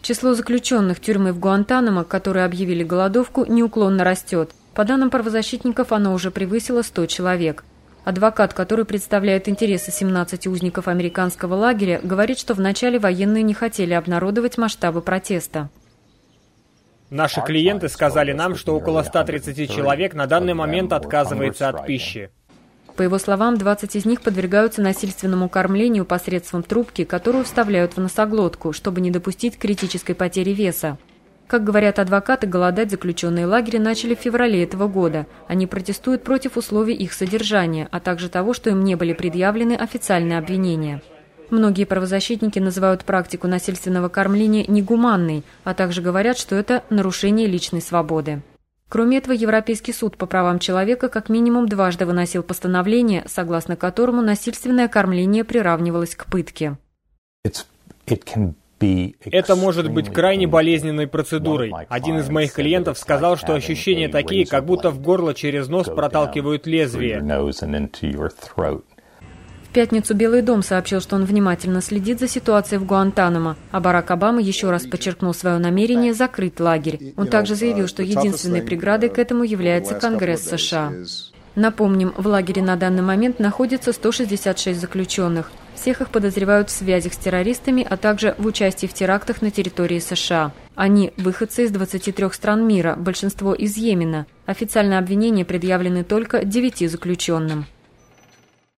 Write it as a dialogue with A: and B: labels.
A: Число заключенных тюрьмы в Гуантанамо, которые объявили голодовку, неуклонно растет. По данным правозащитников, оно уже превысило 100 человек. Адвокат, который представляет интересы 17 узников американского лагеря, говорит, что вначале военные не хотели обнародовать масштабы протеста.
B: Наши клиенты сказали нам, что около 130 человек на данный момент отказывается от пищи.
A: По его словам, 20 из них подвергаются насильственному кормлению посредством трубки, которую вставляют в носоглотку, чтобы не допустить критической потери веса. Как говорят адвокаты, голодать заключенные лагеря начали в феврале этого года. Они протестуют против условий их содержания, а также того, что им не были предъявлены официальные обвинения. Многие правозащитники называют практику насильственного кормления негуманной, а также говорят, что это нарушение личной свободы. Кроме этого, Европейский суд по правам человека как минимум дважды выносил постановление, согласно которому насильственное кормление приравнивалось к пытке.
B: Это может быть крайне болезненной процедурой. Один из моих клиентов сказал, что ощущения такие, как будто в горло через нос проталкивают лезвие.
A: В пятницу Белый дом сообщил, что он внимательно следит за ситуацией в Гуантанамо, а Барак Обама еще раз подчеркнул свое намерение закрыть лагерь. Он также заявил, что единственной преградой к этому является Конгресс США. Напомним, в лагере на данный момент находится 166 заключенных. Всех их подозревают в связях с террористами, а также в участии в терактах на территории США. Они – выходцы из 23 стран мира, большинство из Йемена. Официальные обвинения предъявлены только 9 заключенным.